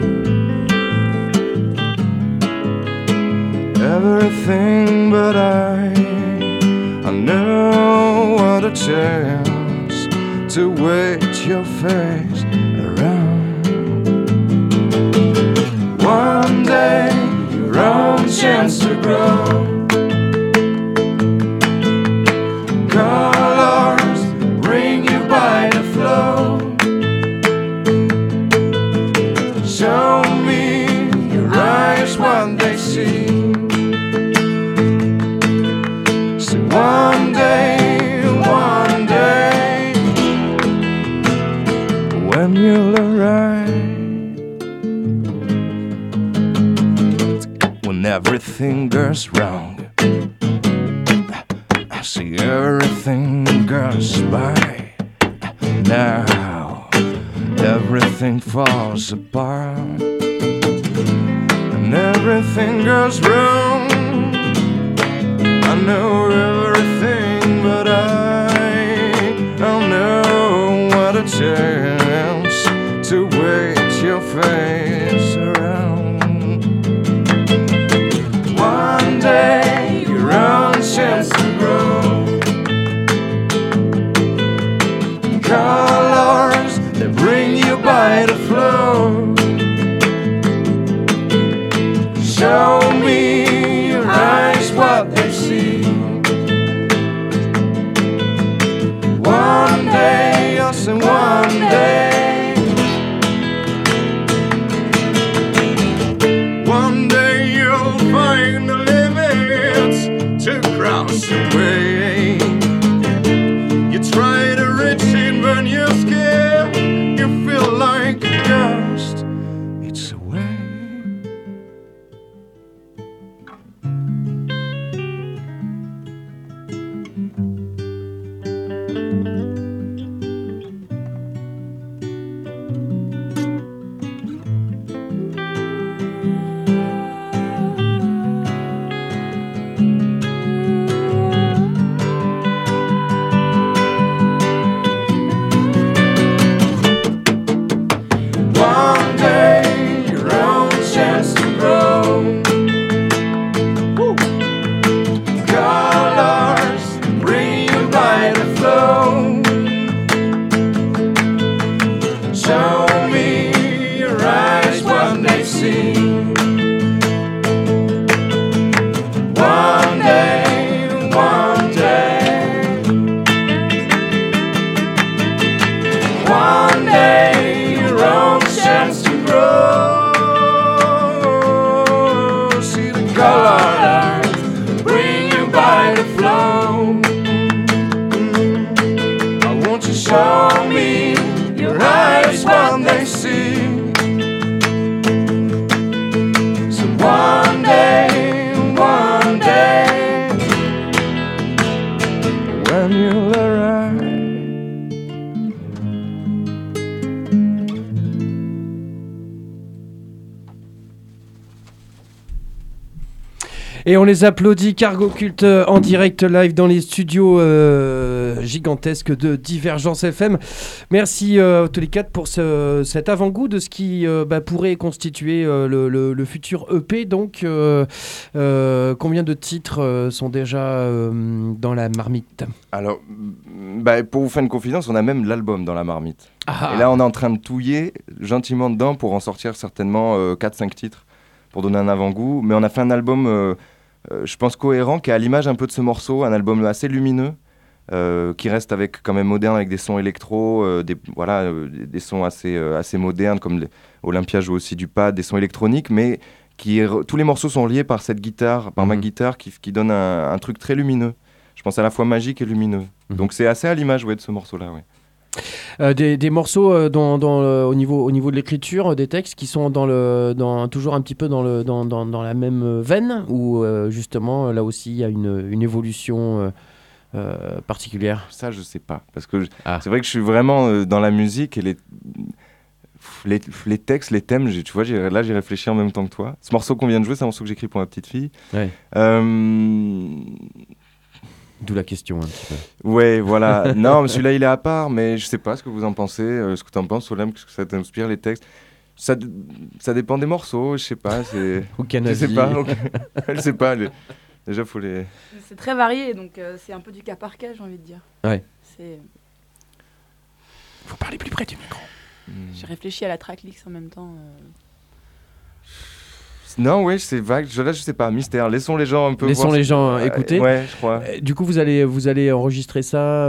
Everything, but I know what a chance to wait your face around. One day your own chance to grow. Colors bring you by the flow. Show me your eyes what they see. One day, when you'll arrive, when everything goes wrong, I see everything goes by. Now, everything falls apart, and everything goes wrong. I know everything, but I don't know what a chance to wait your face around. One day your own chance to grow. Colors that bring you by the flow. Show me your eyes what they see. One day, yes, and one day. One day you'll find the limits to cross away. You try to reach it when you're scared. You feel like a ghost. It's a way. One day your own chance to grow. Woo. Colors bring you by the flow. Show me your eyes what they see. One day, one day. One day your own chance to grow. See the colors bring you by the flow. I want you to show me your eyes what they see. So one day, when you'll arrive. Et on les applaudit, Cargo Cult en direct live dans les studios gigantesques de Divergence FM. Merci tous les quatre pour cet avant-goût de ce qui pourrait constituer le futur EP. Donc, combien de titres sont déjà dans la marmite ? Alors, pour vous faire une confidence, on a même l'album dans la marmite. Ah. Et là, on est en train de touiller gentiment dedans pour en sortir certainement 4-5 titres pour donner un avant-goût. Mais on a fait un album, je pense, cohérent, qui est à l'image un peu de ce morceau, un album assez lumineux, qui reste avec quand même moderne, avec des sons électro, des sons assez modernes, comme Olympia joue aussi du pad, des sons électroniques, mais tous les morceaux sont liés par cette guitare, par ma guitare, qui donne un truc très lumineux. Je pense à la fois magique et lumineux. Donc c'est assez à l'image de ce morceau-là, ouais. Des morceaux au niveau de l'écriture, des textes qui sont toujours un petit peu dans la même veine, ou justement là aussi il y a une évolution particulière. Ça je sais pas, parce que c'est vrai que je suis vraiment dans la musique et les textes, les thèmes, tu vois, là j'ai réfléchi en même temps que toi. Ce morceau qu'on vient de jouer, c'est un morceau que j'écris pour ma petite fille. Ouais. D'où la question un petit peu. Ouais, voilà. Non, mais celui-là, il est à part, mais je sais pas ce que vous en pensez. Ce que tu en penses, Solem, qu'est-ce que ça t'inspire, les textes ? Ça dépend des morceaux, je sais pas. Aucun je avis. sais pas. Je sais pas. Déjà, faut les... C'est très varié, donc c'est un peu du cas par cas, j'ai envie de dire. Ouais. Faut parler plus près du micro. J'ai réfléchi à la tracklist en même temps. Non, ouais, c'est vague. Là, je sais pas. Mystère. Laissons les gens un peu. Laissons les gens écouter. Ouais, je crois. Du coup, vous allez enregistrer ça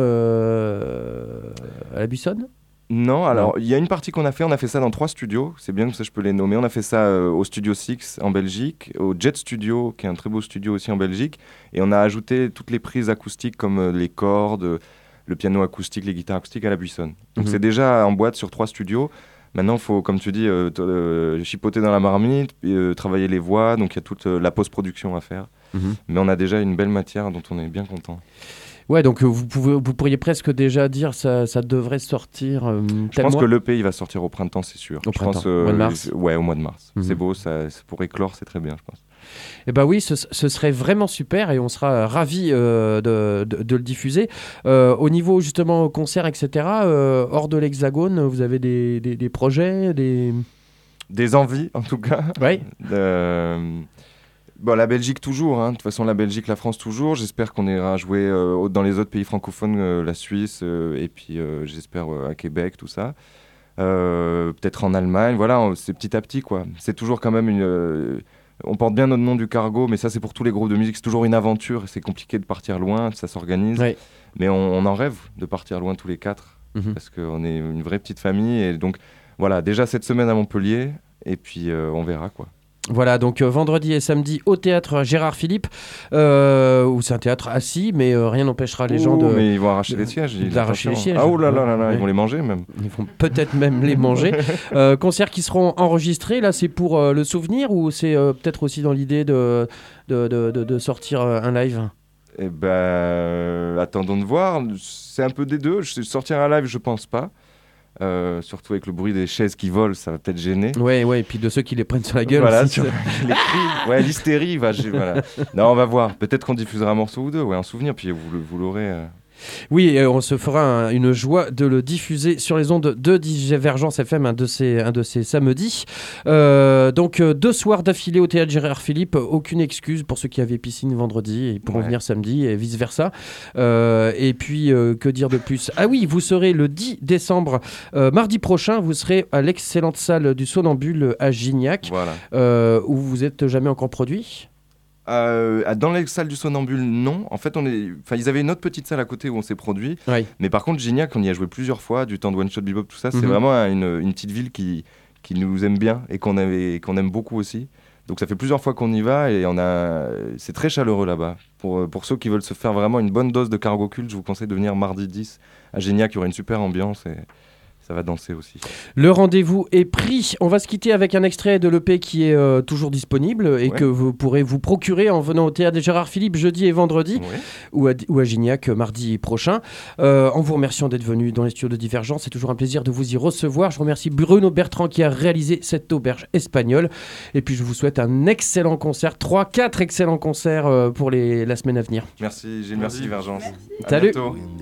à la Buissonne ? Non, alors il y a une partie qu'on a fait. On a fait ça dans 3 studios. C'est bien, comme ça je peux les nommer. On a fait ça au Studio 6 en Belgique, au Jet Studio, qui est un très beau studio aussi en Belgique. Et on a ajouté toutes les prises acoustiques comme les cordes, le piano acoustique, les guitares acoustiques à la Buissonne. Donc c'est déjà en boîte sur 3 studios. Maintenant, il faut, comme tu dis, chipoter dans la marmite, travailler les voix. Donc il y a toute la post-production à faire. Mais on a déjà une belle matière dont on est bien content. Ouais, donc vous pourriez presque déjà dire ça devrait sortir. Je pense que l'EP il va sortir au printemps, c'est sûr. Au printemps, pense, au mois de mars. Ouais, au mois de mars. C'est beau, ça pour éclore, c'est très bien, je pense. Eh ben oui, ce serait vraiment super et on sera ravis de le diffuser. Au niveau justement concert, etc., hors de l'Hexagone, vous avez des projets, des envies, en tout cas. Ouais. Bon, la Belgique toujours, hein. De toute façon la Belgique, la France toujours. J'espère qu'on ira jouer dans les autres pays francophones, la Suisse, et puis j'espère à Québec, tout ça. Peut-être en Allemagne, voilà, c'est petit à petit quoi. C'est toujours quand même on porte bien notre nom du Cargo, mais ça c'est pour tous les groupes de musique, c'est toujours une aventure, c'est compliqué de partir loin, ça s'organise. Ouais. Mais on en rêve de partir loin tous les quatre, parce qu'on est une vraie petite famille, et donc voilà, déjà cette semaine à Montpellier, et puis on verra quoi. Voilà, donc vendredi et samedi au théâtre Gérard Philippe, où c'est un théâtre assis, mais rien n'empêchera les gens de... mais ils vont arracher les sièges. D'arracher les sièges. Ah oh là là là là, ils vont les manger même. Ils vont peut-être même les manger. Concerts qui seront enregistrés, là c'est pour le souvenir, ou c'est peut-être aussi dans l'idée de sortir un live ? Eh ben, attendons de voir. C'est un peu des deux. Sortir un live, je pense pas. Surtout avec le bruit des chaises qui volent, ça va peut-être gêner. Ouais, et puis de ceux qui les prennent sur la gueule. Voilà, aussi, les cris. Ouais, l'hystérie. Voilà. Non, on va voir. Peut-être qu'on diffusera un morceau ou deux, un souvenir, puis vous l'aurez. Oui, on se fera une joie de le diffuser sur les ondes de Divergence FM, un de ces samedis. Donc 2 soirs d'affilée au théâtre Gérard Philippe, aucune excuse pour ceux qui avaient piscine vendredi, ils pourront venir samedi et vice versa. Et puis que dire de plus ? Ah oui, vous serez le 10 décembre, mardi prochain, vous serez à l'excellente salle du Sonambule à Gignac, où vous êtes jamais encore produit. Dans les salles du Sonambule, non. En fait, ils avaient une autre petite salle à côté où on s'est produit. Ouais. Mais par contre, Gignac, on y a joué plusieurs fois, du temps de One Shot Bebop, tout ça. C'est vraiment une petite ville qui nous aime bien et qu'on aime beaucoup aussi. Donc ça fait plusieurs fois qu'on y va et c'est très chaleureux là-bas. Pour ceux qui veulent se faire vraiment une bonne dose de Cargo Cult, je vous conseille de venir mardi 10 à Gignac. Il y aura une super ambiance et ça va danser aussi. Le rendez-vous est pris. On va se quitter avec un extrait de l'EP qui est toujours disponible et que vous pourrez vous procurer en venant au théâtre Gérard Philippe jeudi et vendredi ou à Gignac mardi prochain. En vous remerciant d'être venu dans les studios de Divergence. C'est toujours un plaisir de vous y recevoir. Je remercie Bruno Bertrand qui a réalisé cette auberge espagnole. Et puis je vous souhaite un excellent concert, 3-4 excellents concerts pour la semaine à venir. Merci Gilles, merci Divergence. Salut.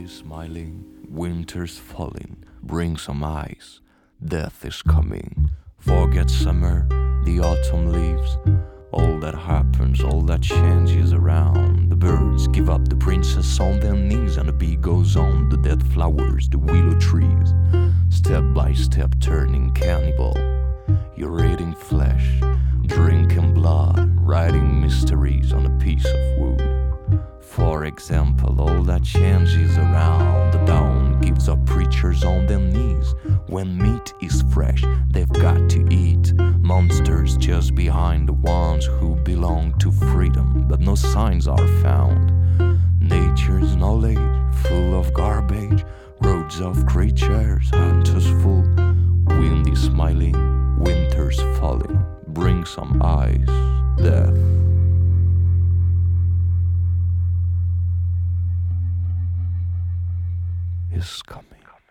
Winter's falling, bring some ice. Death is coming. Forget summer, the autumn leaves. All that happens, all that changes around. The birds give up the princess on their knees, and the bee goes on. The dead flowers, the willow trees, step by step turning cannibal. You're eating flesh, drinking blood, writing mysteries on a piece of wood. For example, all that changes around. The dawn gives up preachers on their knees. When meat is fresh, they've got to eat. Monsters just behind the ones who belong to freedom, but no signs are found. Nature's knowledge, full of garbage. Roads of creatures, hunters full. Wind is smiling, winter's falling. Bring some ice, death. Is coming.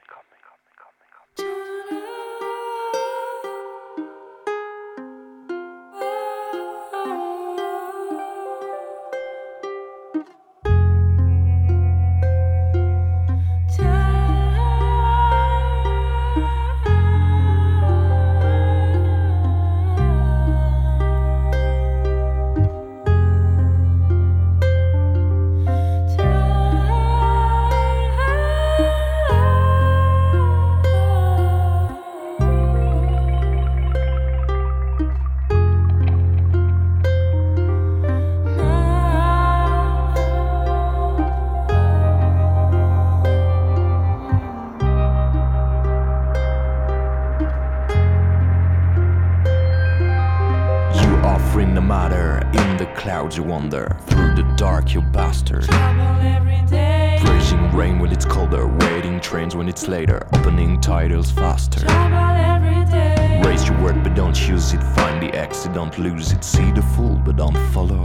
You wander through the dark, you bastard. Praising rain when it's colder, waiting trains when it's later, opening titles faster. Raise your word but don't use it, find the exit, don't lose it. See the fool but don't follow.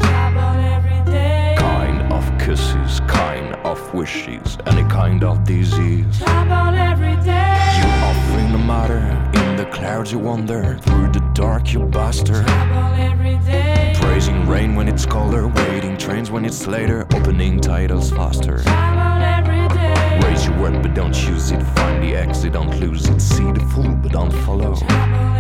Kind of kisses, kind of wishes, any kind of disease. You offering the matter, in the clouds you wander, through the dark you bastard. Praising rain when it's colder, waiting trains when it's later, opening titles faster. Raise your word but don't use it, find the exit, don't lose it. See the fool but don't follow.